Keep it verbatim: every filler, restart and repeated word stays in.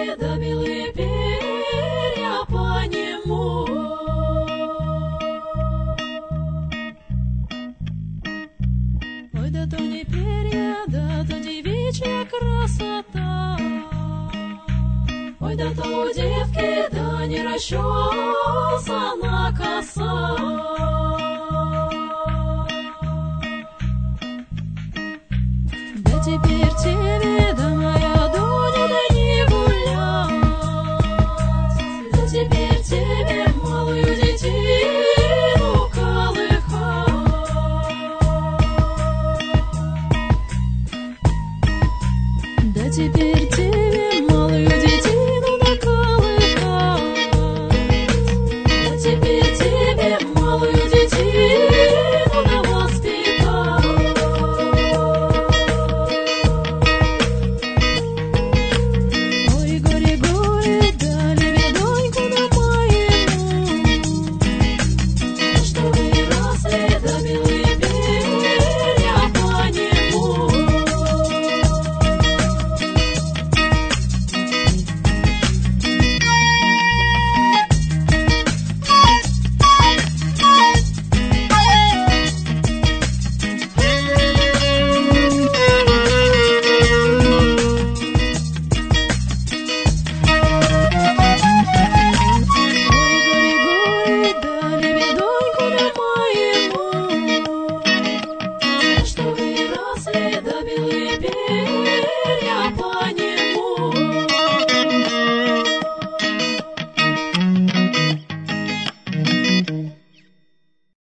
да белые перья по нему. Ой, да то не перья, да то девичья красота. Ой, да то у девки, да не расчесана коса. Да теперь тебе, да моя Дуня, да не гулять. Да теперь тебе малую детину колыхать. Да теперь